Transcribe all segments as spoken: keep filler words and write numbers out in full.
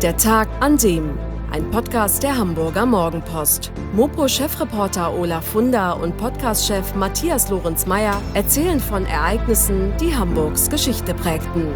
Der Tag an dem. Ein Podcast der Hamburger Morgenpost. Mopo-Chefreporter Olaf Funder und Podcast-Chef Matthias Lorenz-Meyer erzählen von Ereignissen, die Hamburgs Geschichte prägten.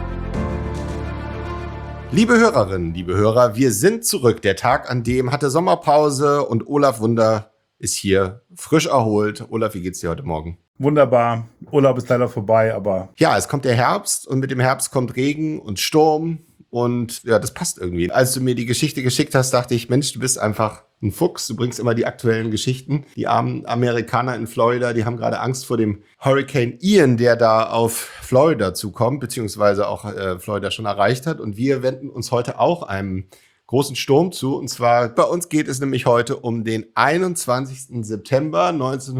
Liebe Hörerinnen, liebe Hörer, wir sind zurück. Der Tag an dem hatte Sommerpause und Olaf Funder ist hier frisch erholt. Olaf, wie geht's dir heute Morgen? Wunderbar. Urlaub ist leider vorbei, aber... Ja, es kommt der Herbst und mit dem Herbst kommt Regen und Sturm und ja, das passt irgendwie. Als du mir die Geschichte geschickt hast, dachte ich, Mensch, du bist einfach ein Fuchs. Du bringst immer die aktuellen Geschichten. Die armen Amerikaner in Florida, die haben gerade Angst vor dem Hurricane Ian, der da auf Florida zukommt, beziehungsweise auch äh, Florida schon erreicht hat. Und wir wenden uns heute auch einem großen Sturm zu. Und zwar, bei uns geht es nämlich heute um den einundzwanzigsten September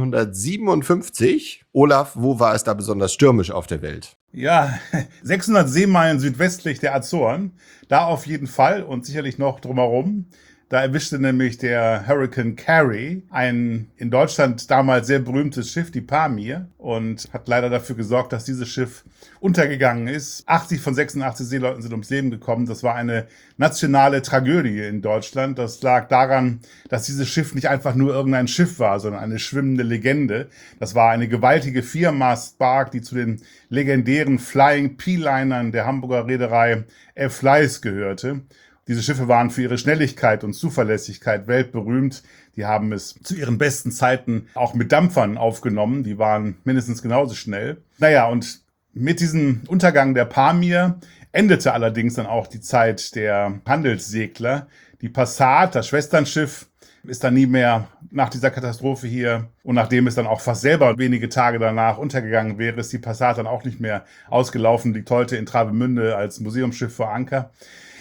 neunzehnhundertsiebenundfünfzig. Olaf, wo war es da besonders stürmisch auf der Welt? Ja, sechshundert Seemeilen südwestlich der Azoren. Da auf jeden Fall und sicherlich noch drumherum. Da erwischte nämlich der Hurricane Carrie ein in Deutschland damals sehr berühmtes Schiff, die Pamir, und hat leider dafür gesorgt, dass dieses Schiff untergegangen ist. achtzig von sechsundachtzig Seeleuten sind ums Leben gekommen. Das war eine nationale Tragödie in Deutschland. Das lag daran, dass dieses Schiff nicht einfach nur irgendein Schiff war, sondern eine schwimmende Legende. Das war eine gewaltige Viermast-Bark, die zu den legendären Flying P-Linern der Hamburger Reederei F. Leis gehörte. Diese Schiffe waren für ihre Schnelligkeit und Zuverlässigkeit weltberühmt. Die haben es zu ihren besten Zeiten auch mit Dampfern aufgenommen. Die waren mindestens genauso schnell. Naja, und mit diesem Untergang der Pamir endete allerdings dann auch die Zeit der Handelssegler. Die Passat, das Schwesternschiff, ist dann nie mehr nach dieser Katastrophe hier. Und nachdem es dann auch fast selber wenige Tage danach untergegangen wäre, ist die Passat dann auch nicht mehr ausgelaufen. Liegt heute in Travemünde als Museumsschiff vor Anker.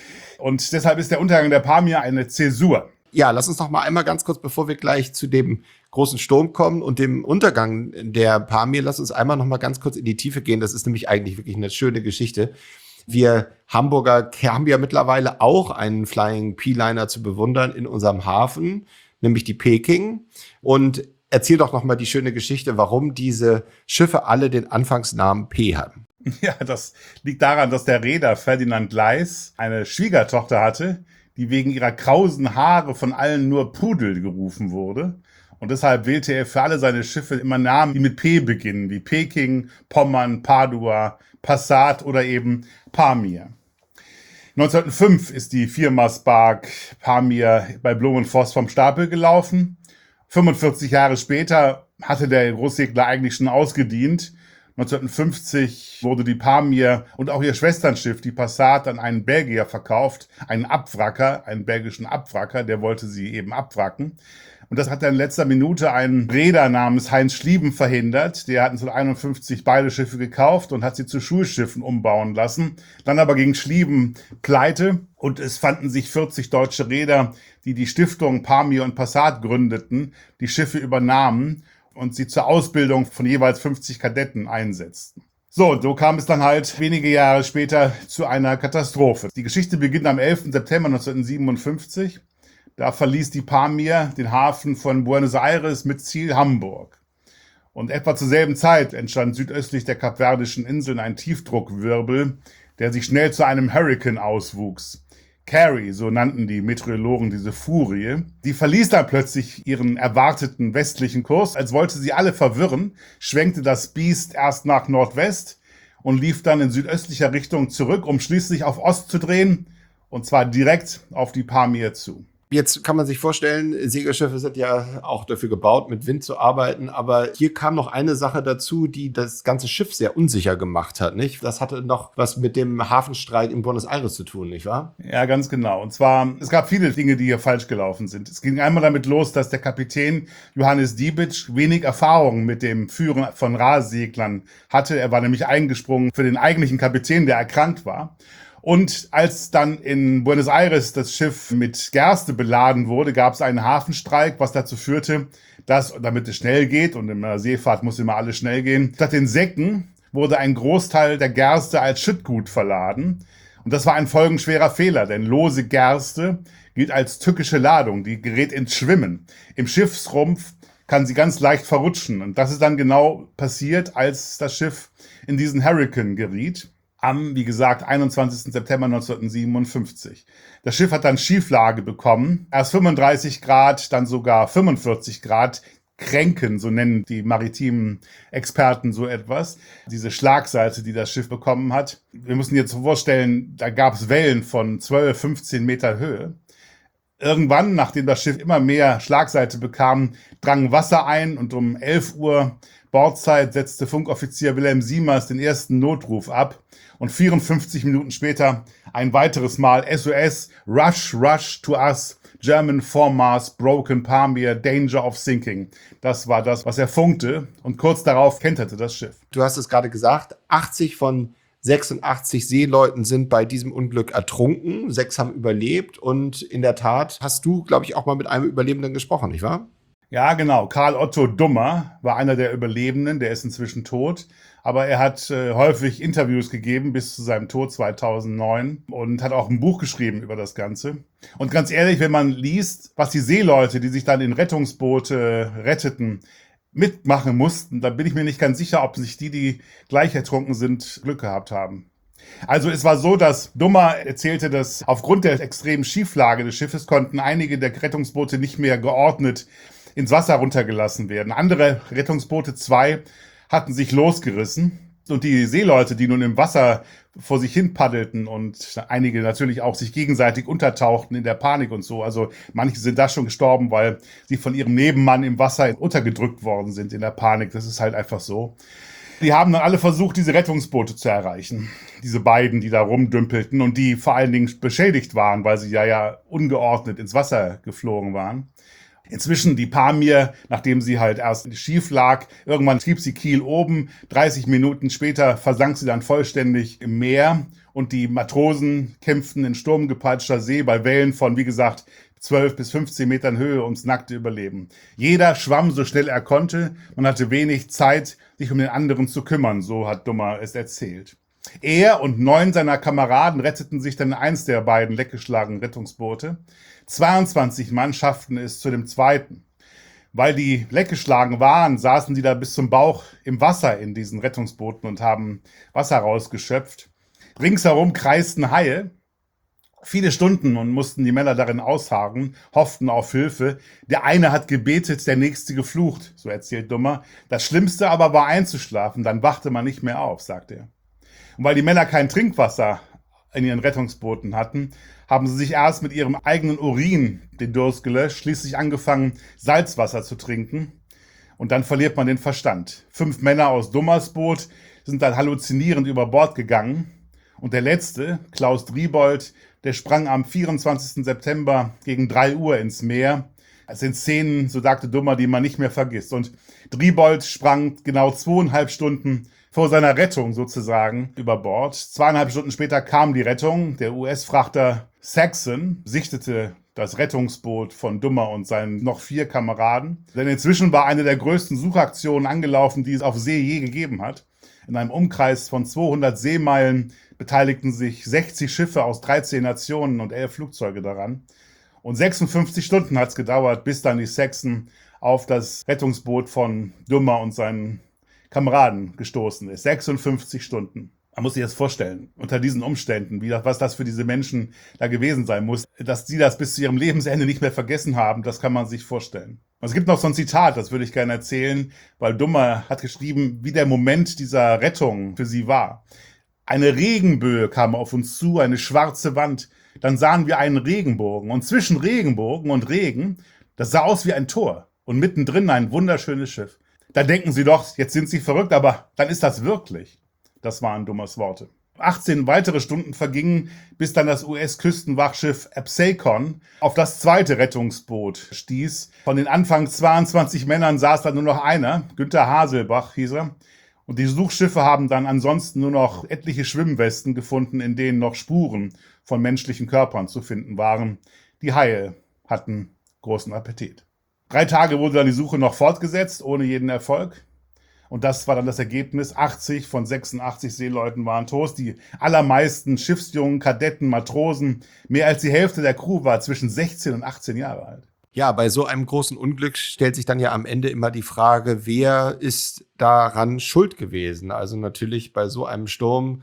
Und deshalb ist der Untergang der Pamir eine Zäsur. Ja, lass uns noch mal einmal ganz kurz, bevor wir gleich zu dem großen Sturm kommen und dem Untergang der Pamir, lass uns einmal noch mal ganz kurz in die Tiefe gehen. Das ist nämlich eigentlich wirklich eine schöne Geschichte. Wir Hamburger haben ja mittlerweile auch einen Flying P-Liner zu bewundern in unserem Hafen, nämlich die Peking. Und erzähl doch noch mal die schöne Geschichte, warum diese Schiffe alle den Anfangsnamen P haben. Ja, das liegt daran, dass der Reeder Ferdinand Leis eine Schwiegertochter hatte, die wegen ihrer krausen Haare von allen nur Pudel gerufen wurde. Und deshalb wählte er für alle seine Schiffe immer Namen, die mit P beginnen, wie Peking, Pommern, Padua, Passat oder eben Pamir. neunzehnhundertfünf ist die Viermast-Bark Pamir bei Blumenforst vom Stapel gelaufen. fünfundvierzig Jahre später hatte der Großsegler eigentlich schon ausgedient. neunzehnhundertfünfzig wurde die Pamir und auch ihr Schwesternschiff, die Passat, an einen Belgier verkauft, einen Abwracker, einen belgischen Abwracker, der wollte sie eben abwracken. Und das hat dann in letzter Minute ein Reeder namens Heinz Schlieben verhindert. Der hat neunzehnhunderteinundfünfzig beide Schiffe gekauft und hat sie zu Schulschiffen umbauen lassen. Dann aber ging Schlieben pleite und es fanden sich vierzig deutsche Reeder, die die Stiftung Pamir und Passat gründeten, die Schiffe übernahmen und sie zur Ausbildung von jeweils fünfzig Kadetten einsetzten. So, und so kam es dann halt wenige Jahre später zu einer Katastrophe. Die Geschichte beginnt am elften September neunzehnhundertsiebenundfünfzig. Da verließ die Pamir den Hafen von Buenos Aires mit Ziel Hamburg. Und etwa zur selben Zeit entstand südöstlich der Kapverdischen Inseln ein Tiefdruckwirbel, der sich schnell zu einem Hurrikan auswuchs. Carrie, so nannten die Meteorologen diese Furie, die verließ dann plötzlich ihren erwarteten westlichen Kurs. Als wollte sie alle verwirren, schwenkte das Biest erst nach Nordwest und lief dann in südöstlicher Richtung zurück, um schließlich auf Ost zu drehen, und zwar direkt auf die Pamir zu. Jetzt kann man sich vorstellen, Segelschiffe sind ja auch dafür gebaut, mit Wind zu arbeiten. Aber hier kam noch eine Sache dazu, die das ganze Schiff sehr unsicher gemacht hat, nicht? Das hatte noch was mit dem Hafenstreit in Buenos Aires zu tun, nicht wahr? Ja, ganz genau. Und zwar, es gab viele Dinge, die hier falsch gelaufen sind. Es ging einmal damit los, dass der Kapitän Johannes Diebitsch wenig Erfahrung mit dem Führen von Rahseglern hatte. Er war nämlich eingesprungen für den eigentlichen Kapitän, der erkrankt war. Und als dann in Buenos Aires das Schiff mit Gerste beladen wurde, gab es einen Hafenstreik, was dazu führte, dass, damit es schnell geht, und in der Seefahrt muss immer alles schnell gehen, statt den Säcken wurde ein Großteil der Gerste als Schüttgut verladen. Und das war ein folgenschwerer Fehler, denn lose Gerste gilt als tückische Ladung, die gerät ins Schwimmen. Im Schiffsrumpf kann sie ganz leicht verrutschen. Und das ist dann genau passiert, als das Schiff in diesen Hurrikan geriet. am, wie gesagt, einundzwanzigsten September neunzehnhundertsiebenundfünfzig. Das Schiff hat dann Schieflage bekommen, erst fünfunddreißig Grad, dann sogar fünfundvierzig Grad. Kränken, so nennen die maritimen Experten so etwas. Diese Schlagseite, die das Schiff bekommen hat. Wir müssen jetzt vorstellen, da gab es Wellen von zwölf, fünfzehn Meter Höhe. Irgendwann, nachdem das Schiff immer mehr Schlagseite bekam, drang Wasser ein und um elf Uhr Bordzeit setzte Funkoffizier Wilhelm Siemers den ersten Notruf ab und vierundfünfzig Minuten später ein weiteres Mal S O S, Rush, Rush to us, German Foremast, Broken Pamir, Danger of Sinking. Das war das, was er funkte und kurz darauf kenterte das Schiff. Du hast es gerade gesagt, achtzig von sechsundachtzig Seeleuten sind bei diesem Unglück ertrunken, sechs haben überlebt und in der Tat hast du, glaube ich, auch mal mit einem Überlebenden gesprochen, nicht wahr? Ja, genau. Karl Otto Dummer war einer der Überlebenden, der ist inzwischen tot. Aber er hat äh, häufig Interviews gegeben bis zu seinem Tod zweitausendneun und hat auch ein Buch geschrieben über das Ganze. Und ganz ehrlich, wenn man liest, was die Seeleute, die sich dann in Rettungsboote retteten, mitmachen mussten, dann bin ich mir nicht ganz sicher, ob sich die, die gleich ertrunken sind, Glück gehabt haben. Also es war so, dass Dummer erzählte, dass aufgrund der extremen Schieflage des Schiffes konnten einige der Rettungsboote nicht mehr geordnet ins Wasser runtergelassen werden. Andere Rettungsboote, zwei, hatten sich losgerissen. Und die Seeleute, die nun im Wasser vor sich hin paddelten und einige natürlich auch sich gegenseitig untertauchten in der Panik und so. Also manche sind da schon gestorben, weil sie von ihrem Nebenmann im Wasser untergedrückt worden sind in der Panik. Das ist halt einfach so. Die haben dann alle versucht, diese Rettungsboote zu erreichen. Diese beiden, die da rumdümpelten und die vor allen Dingen beschädigt waren, weil sie ja, ja ungeordnet ins Wasser geflogen waren. Inzwischen die Pamir, nachdem sie halt erst schief lag, irgendwann trieb sie Kiel oben, dreißig Minuten später versank sie dann vollständig im Meer und die Matrosen kämpften in sturmgepeitschter See bei Wellen von, wie gesagt, zwölf bis fünfzehn Metern Höhe ums nackte Überleben. Jeder schwamm so schnell er konnte, man hatte wenig Zeit, sich um den anderen zu kümmern, so hat Dummer es erzählt. Er und neun seiner Kameraden retteten sich dann in eins der beiden leckgeschlagenen Rettungsboote. zweiundzwanzig Mann schafften es zu dem zweiten. Weil die leckgeschlagen waren, saßen die da bis zum Bauch im Wasser in diesen Rettungsbooten und haben Wasser rausgeschöpft. Ringsherum kreisten Haie. Viele Stunden und mussten die Männer darin ausharren, hofften auf Hilfe. Der eine hat gebetet, der nächste geflucht, so erzählt Dummer. Das Schlimmste aber war einzuschlafen, dann wachte man nicht mehr auf, sagt er. Und weil die Männer kein Trinkwasser in ihren Rettungsbooten hatten, haben sie sich erst mit ihrem eigenen Urin den Durst gelöscht, schließlich angefangen, Salzwasser zu trinken. Und dann verliert man den Verstand. Fünf Männer aus Dummers Boot sind dann halluzinierend über Bord gegangen. Und der letzte, Klaus Driebold, der sprang am vierundzwanzigsten September gegen drei Uhr ins Meer. Das sind Szenen, so sagte Dummer, die man nicht mehr vergisst. Und Driebold sprang genau zweieinhalb Stunden vor seiner Rettung sozusagen über Bord. Zweieinhalb Stunden später kam die Rettung. Der U S-Frachter Saxon sichtete das Rettungsboot von Dummer und seinen noch vier Kameraden. Denn inzwischen war eine der größten Suchaktionen angelaufen, die es auf See je gegeben hat. In einem Umkreis von zweihundert Seemeilen beteiligten sich sechzig Schiffe aus dreizehn Nationen und elf Flugzeuge daran. Und sechsundfünfzig Stunden hat es gedauert, bis dann die Saxon auf das Rettungsboot von Dummer und seinen Kameraden gestoßen ist. sechsundfünfzig Stunden. Man muss sich das vorstellen, unter diesen Umständen, wie das, was das für diese Menschen da gewesen sein muss. Dass sie das bis zu ihrem Lebensende nicht mehr vergessen haben, das kann man sich vorstellen. Und es gibt noch so ein Zitat, das würde ich gerne erzählen, weil Dummer hat geschrieben, wie der Moment dieser Rettung für sie war. Eine Regenböe kam auf uns zu, eine schwarze Wand. Dann sahen wir einen Regenbogen. Und zwischen Regenbogen und Regen, das sah aus wie ein Tor. Und mittendrin ein wunderschönes Schiff. Da denken Sie doch, jetzt sind Sie verrückt, aber dann ist das wirklich. Das waren Dummers Worte. achtzehn weitere Stunden vergingen, bis dann das U S-Küstenwachschiff Absecon auf das zweite Rettungsboot stieß. Von den anfangs zweiundzwanzig Männern saß da nur noch einer, Günther Haselbach hieß er. Und die Suchschiffe haben dann ansonsten nur noch etliche Schwimmwesten gefunden, in denen noch Spuren von menschlichen Körpern zu finden waren. Die Haie hatten großen Appetit. Drei Tage wurde dann die Suche noch fortgesetzt, ohne jeden Erfolg. Und das war dann das Ergebnis. achtzig von sechsundachtzig Seeleuten waren tot. Die allermeisten Schiffsjungen, Kadetten, Matrosen, mehr als die Hälfte der Crew war zwischen sechzehn und achtzehn Jahre alt. Ja, bei so einem großen Unglück stellt sich dann ja am Ende immer die Frage, wer ist daran schuld gewesen? Also natürlich bei so einem Sturm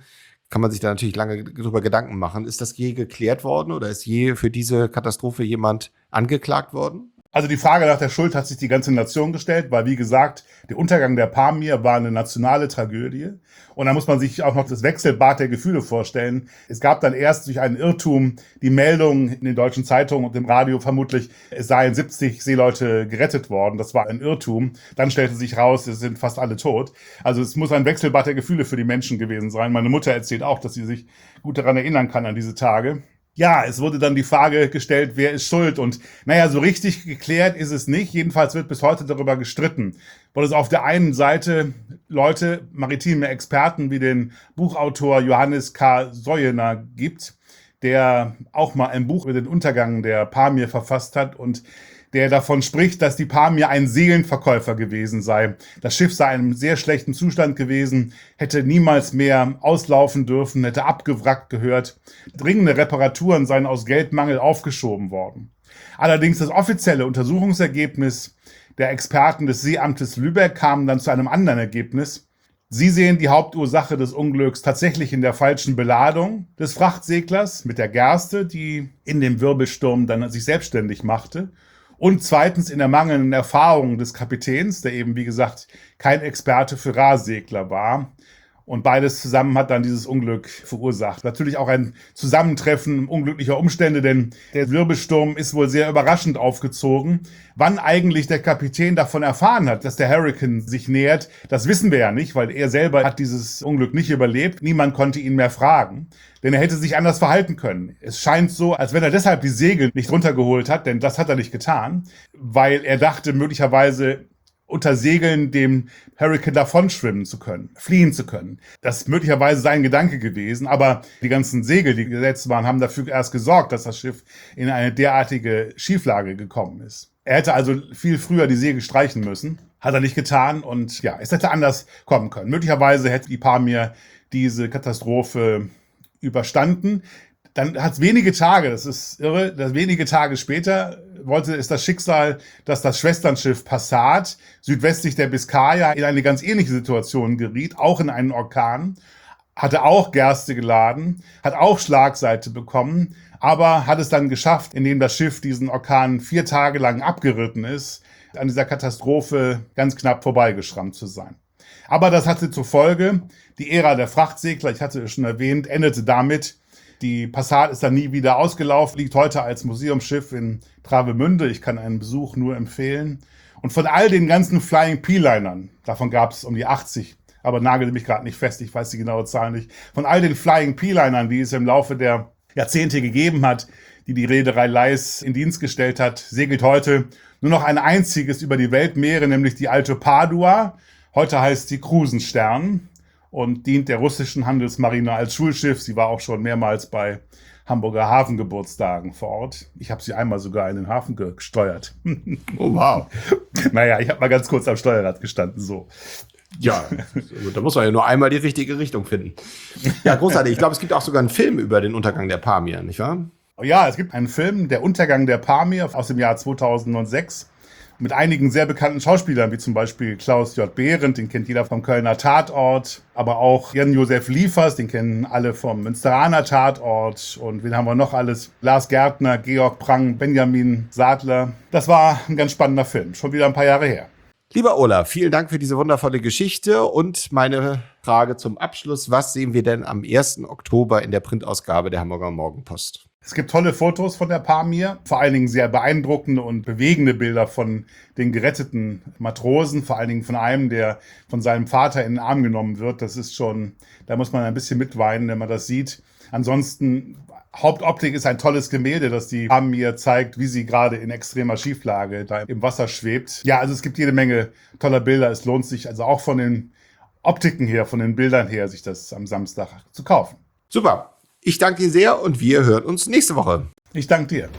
kann man sich da natürlich lange drüber Gedanken machen. Ist das je geklärt worden oder ist je für diese Katastrophe jemand angeklagt worden? Also die Frage nach der Schuld hat sich die ganze Nation gestellt, weil, wie gesagt, der Untergang der Pamir war eine nationale Tragödie. Und da muss man sich auch noch das Wechselbad der Gefühle vorstellen. Es gab dann erst durch einen Irrtum die Meldung in den deutschen Zeitungen und im Radio vermutlich, es seien siebzig Seeleute gerettet worden. Das war ein Irrtum. Dann stellte sich raus, es sind fast alle tot. Also es muss ein Wechselbad der Gefühle für die Menschen gewesen sein. Meine Mutter erzählt auch, dass sie sich gut daran erinnern kann an diese Tage. Ja, es wurde dann die Frage gestellt, wer ist schuld? Und naja, so richtig geklärt ist es nicht. Jedenfalls wird bis heute darüber gestritten. Weil es auf der einen Seite Leute, maritime Experten wie den Buchautor Johannes K. Soyener gibt, der auch mal ein Buch über den Untergang der Pamir verfasst hat und der davon spricht, dass die Pamir ein Seelenverkäufer gewesen sei. Das Schiff sei in einem sehr schlechten Zustand gewesen, hätte niemals mehr auslaufen dürfen, hätte abgewrackt gehört. Dringende Reparaturen seien aus Geldmangel aufgeschoben worden. Allerdings das offizielle Untersuchungsergebnis der Experten des Seeamtes Lübeck kam dann zu einem anderen Ergebnis. Sie sehen die Hauptursache des Unglücks tatsächlich in der falschen Beladung des Frachtseglers mit der Gerste, die in dem Wirbelsturm dann sich selbstständig machte. Und zweitens in der mangelnden Erfahrung des Kapitäns, der eben, wie gesagt, kein Experte für Rahsegler war. Und beides zusammen hat dann dieses Unglück verursacht. Natürlich auch ein Zusammentreffen unglücklicher Umstände, denn der Wirbelsturm ist wohl sehr überraschend aufgezogen. Wann eigentlich der Kapitän davon erfahren hat, dass der Hurrikan sich nähert, das wissen wir ja nicht, weil er selber hat dieses Unglück nicht überlebt. Niemand konnte ihn mehr fragen, denn er hätte sich anders verhalten können. Es scheint so, als wenn er deshalb die Segel nicht runtergeholt hat, denn das hat er nicht getan, weil er dachte möglicherweise, unter Segeln dem Hurrikan davonschwimmen zu können, fliehen zu können. Das ist möglicherweise sein Gedanke gewesen, aber die ganzen Segel, die gesetzt waren, haben dafür erst gesorgt, dass das Schiff in eine derartige Schieflage gekommen ist. Er hätte also viel früher die Segel streichen müssen, hat er nicht getan und ja, es hätte anders kommen können. Möglicherweise hätte die Pamir diese Katastrophe überstanden. Dann hat es wenige Tage, das ist irre, dass wenige Tage später wollte es das Schicksal, dass das Schwesternschiff Passat südwestlich der Biskaya in eine ganz ähnliche Situation geriet, auch in einen Orkan, hatte auch Gerste geladen, hat auch Schlagseite bekommen, aber hat es dann geschafft, indem das Schiff diesen Orkan vier Tage lang abgeritten ist, an dieser Katastrophe ganz knapp vorbeigeschrammt zu sein. Aber das hatte zur Folge, die Ära der Frachtsegler, ich hatte es schon erwähnt, endete damit. Die Passat ist dann nie wieder ausgelaufen, liegt heute als Museumsschiff in Travemünde. Ich kann einen Besuch nur empfehlen. Und von all den ganzen Flying P-Linern, davon gab es um die achtzig, aber nagelt mich gerade nicht fest, ich weiß die genaue Zahl nicht, von all den Flying P-Linern, die es im Laufe der Jahrzehnte gegeben hat, die die Reederei Leis in Dienst gestellt hat, segelt heute nur noch ein einziges über die Weltmeere, nämlich die Alte Padua. Heute heißt sie Krusenstern und dient der russischen Handelsmarine als Schulschiff. Sie war auch schon mehrmals bei Hamburger Hafengeburtstagen vor Ort. Ich habe sie einmal sogar in den Hafen gesteuert. Oh, wow. Naja, ich habe mal ganz kurz am Steuerrad gestanden, so. Ja, da muss man ja nur einmal die richtige Richtung finden. Ja, großartig. Ich glaube, es gibt auch sogar einen Film über den Untergang der Pamir, nicht wahr? Ja, es gibt einen Film, Der Untergang der Pamir aus dem Jahr zweitausendsechs. Mit einigen sehr bekannten Schauspielern, wie zum Beispiel Klaus J. Behrendt, den kennt jeder vom Kölner Tatort, aber auch Jan-Josef Liefers, den kennen alle vom Münsteraner Tatort. Und wen haben wir noch alles? Lars Gärtner, Georg Prang, Benjamin Sadler. Das war ein ganz spannender Film, schon wieder ein paar Jahre her. Lieber Olaf, vielen Dank für diese wundervolle Geschichte und meine Frage zum Abschluss. Was sehen wir denn am ersten Oktober in der Printausgabe der Hamburger Morgenpost? Es gibt tolle Fotos von der Pamir, vor allen Dingen sehr beeindruckende und bewegende Bilder von den geretteten Matrosen, vor allen Dingen von einem, der von seinem Vater in den Arm genommen wird. Das ist schon, da muss man ein bisschen mitweinen, wenn man das sieht. Ansonsten, Hauptoptik ist ein tolles Gemälde, das die Pamir zeigt, wie sie gerade in extremer Schieflage da im Wasser schwebt. Ja, also es gibt jede Menge toller Bilder. Es lohnt sich also auch von den Optiken her, von den Bildern her, sich das am Samstag zu kaufen. Super. Ich danke dir sehr und wir hören uns nächste Woche. Ich danke dir.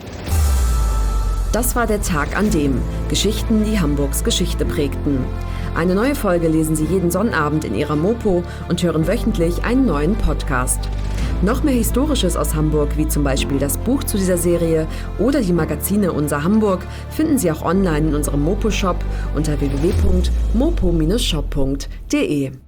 Das war der Tag an dem Geschichten, die Hamburgs Geschichte prägten. Eine neue Folge lesen Sie jeden Sonnabend in Ihrer Mopo und hören wöchentlich einen neuen Podcast. Noch mehr Historisches aus Hamburg, wie zum Beispiel das Buch zu dieser Serie oder die Magazine Unser Hamburg, finden Sie auch online in unserem Mopo-Shop unter w w w punkt mopo Bindestrich shop punkt de.